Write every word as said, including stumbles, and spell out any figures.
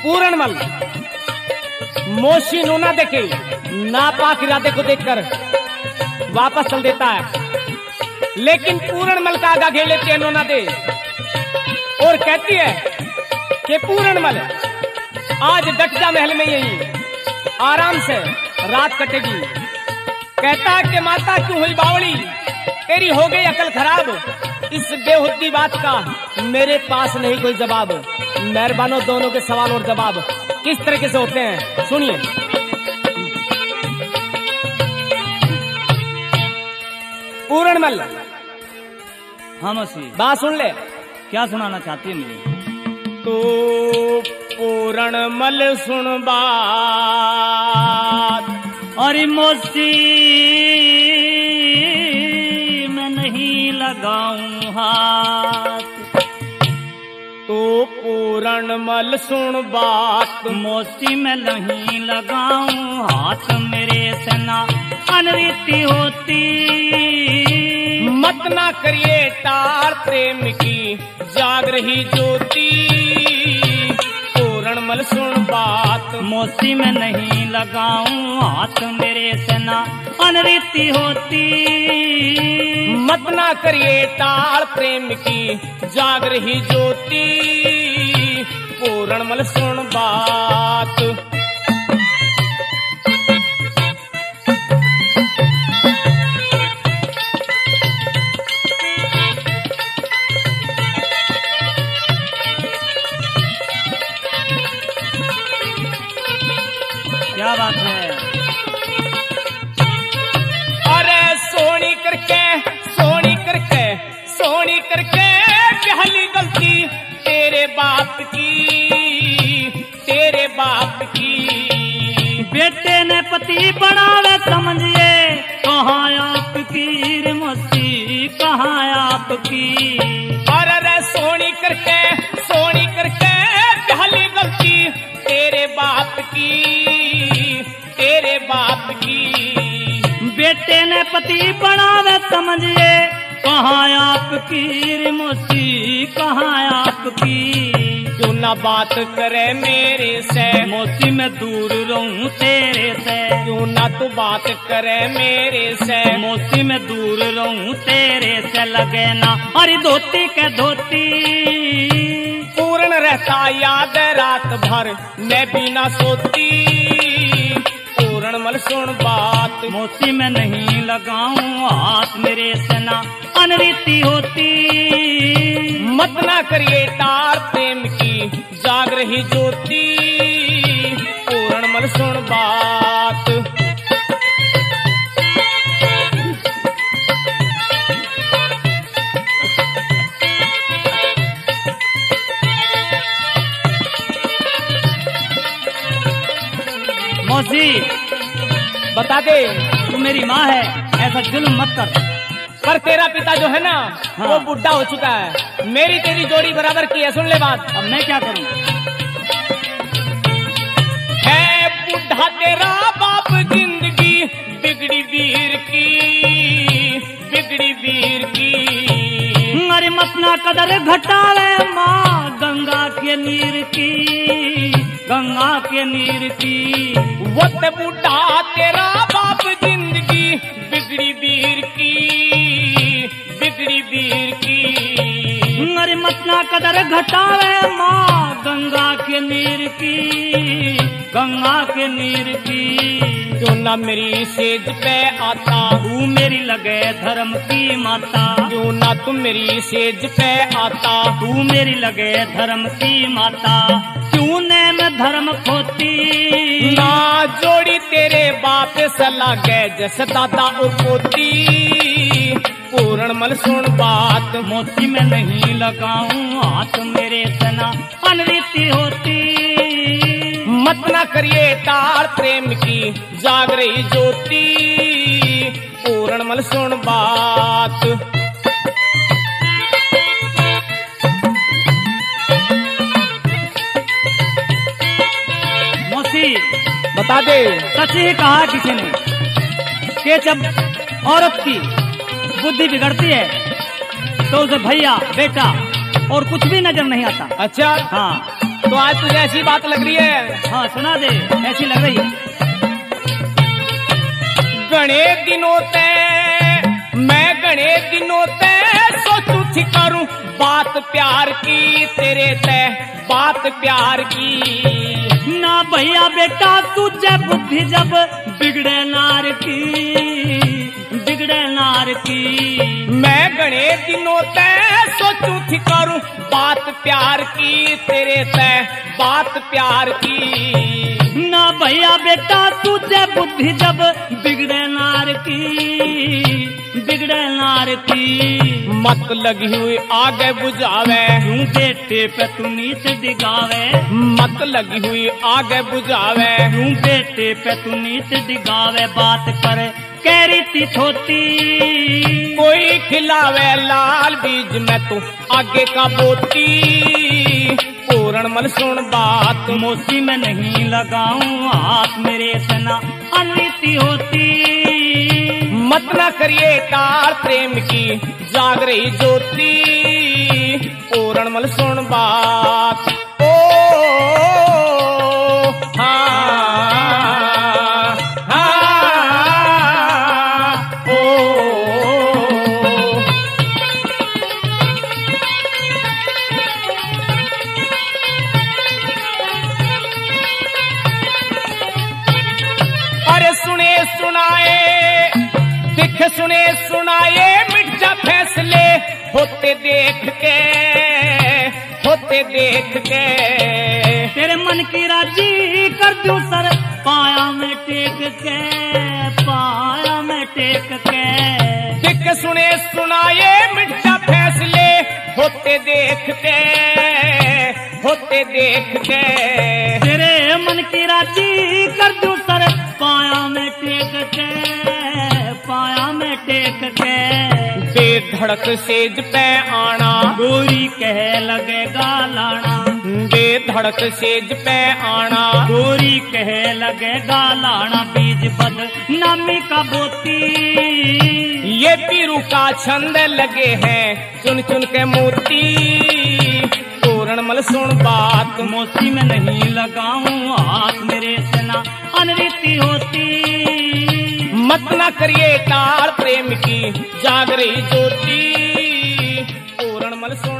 पूरणमल मोशी नूना देखे नापाक इरादे को देखकर वापस चल देता है, लेकिन पूरणमल का आगा घेर लेती है नूना दे और कहती है कि पूरणमल आज डट जा महल में, यही आराम से रात कटेगी। कहता है कि माता क्यों हुई बावड़ी, तेरी हो गई अकल खराब, इस बेहुद्दी बात का मेरे पास नहीं कोई जवाब। मेहरबानो दोनों के सवाल और जवाब किस तरीके से होते हैं सुनिए। पूरणमल हाँ मौसी, बात सुन ले। क्या सुनाना चाहती है मुझे? तो पूरणमल सुन बात, अरे मौसी मैं नहीं लगाऊं हाथ। तो पूरणमल सुन बात, मौसी मैं नहीं लगाऊं हाथ, मेरे से ना अनरीति होती। मत ना करिए तार प्रेम की जाग रही ज्योति। पूरणमल सुन बात, मौसी मैं नहीं लगाऊं हाथ, मेरे से ना अनरीति होती। मत ना करिए तार प्रेम की जाग रही ज्योति। पूरणमल सुन बात। क्या बात है? अरे सोनी करके सोनी करके सोनी करके पहली गलती तेरे बाप की, तेरे बाप की। बेटे ने पति बनावे समझिए, कहाँ आपकी रे मौसी, कहाँ आपकी। अरे सोनी करके सोनी करके पहली गलती तेरे बाप की, तेरे बाप की। बेटे ने पति बनावे समझिए, कहाँ आपकी रे मौसी, कहाँ आपकी। क्यों ना बात करे मेरे से, मौसी मैं दूर रहूं तेरे से। क्यों ना तू बात करे मेरे से, मौसी मैं दूर रहूं तेरे से। लगे ना अरे धोती के धोती, पूर्ण रहता याद रात भर मैं भी ना सोती। पूरणमल सुन बात, मौसी मैं नहीं लगाऊं हाथ, मेरे से ना अनरीति होती। मत ना करिए तार प्रेम की जाग रही ज्योति। पूरणमल सुन बात। मौसी बता दे, तू मेरी माँ है, ऐसा जुल्म मत कर। पर तेरा पिता जो है ना हाँ। वो बुढ़ा हो चुका है, मेरी तेरी जोड़ी बराबर की है। सुन ले बात। अब मैं क्या करूं? है बुढ़ा तेरा बाप, जिंदगी बिगड़ी वीर की, बिगड़ी वीर की। अरे मतना कदर घटावे माँ, गंगा के नीर की, गंगा के नीर की। वो ते बुढ़ा तेरा बाप, जिंदगी बिगड़ी वीर की, बिगड़ी वीर की। अरे मतना कदर घटावे माँ, गंगा के नीर की, गंगा के नीर की। क्यों ना मेरी सेज पे आता, तू मेरी लगे धर्म की माता। क्यों ना तुम मेरी सेज पे आता, तू मेरी लगे धर्म की माता। क्यों ने मैं धर्म खोती, ना जोड़ी तेरे बाप से लागे जैसे दादा और पोती। पूरणमल सुन बात, मौसी में नहीं लगाऊं हाथ, मेरे से ना अनरीति होती। मत ना करिए तार प्रेम की जाग रही ज्योति। पूरणमल सुन बात। मौसी बता दे, सच ही कहा किसी ने कि जब औरत की बुद्धि बिगड़ती है तो उसे भैया बेटा और कुछ भी नजर नहीं आता। अच्छा हाँ, तो आज तुझे ऐसी बात लग रही है? हाँ सुना दे, ऐसी लग रही। गणे दिनों ते मैं गणे दिनों ते सोचू थी करूं बात प्यार की तेरे ते, बात प्यार की। ना भैया बेटा तुझे बुद्धि जब बिगड़े नार की, बिगड़े नार की। मैं गणे दिनों ते सोचू थी करूं बात प्यार की तेरे ते, बात प्यार की। ना भैया बेटा तुझे बुद्धि जब बिगड़े नार की, बिगड़े नार की। मत लगी हुई आगे बुझावे, यूं बेटे पे तू नीच डिगावे। मत लगी हुई आगे बुझावे, यूं बेटे पे तू नीच डिगावे। बात कर कैरी थी छोटी, कोई खिलावे लाल बीज में तू आगे का बोती। पूर्ण मल सुन बात, मोसी में नहीं लगाऊं हाथ, मेरे से ना अनरीति होती। मत ना करिए टाल प्रेम की जाग रही ज्योति। पूर्ण मल सुन बात। ओ हाँ हाँ ओ। अरे सुने सुनाए दिख सुने सुनाए मिट जा फैसले होते देख के, होते देख के। तेरे मन की राजी कर दूं सर पाया में टेक के, पाया में टेक के। दिख सुने सुनाए मिट जा फैसले होते देख के, होते देख के। तेरे मन की राजी कर दूं सर पाया में टेक के, पाया में टेक के। बेधड़क सेज पे आना गोरी कह लगेगा लाना, बेधड़क सेज पे आना गोरी कह लगेगा लाना। बीज बद नामी का बोती, ये पीरू का छंद लगे हैं चुन चुन के मोती। पूर्ण मल सुन बात, मोसी में नहीं लगाऊं हाथ, मेरे से ना अनरीति होती। मत ना करिए टाल प्रेम की जाग रही ज्योति। पूर्ण मल सुन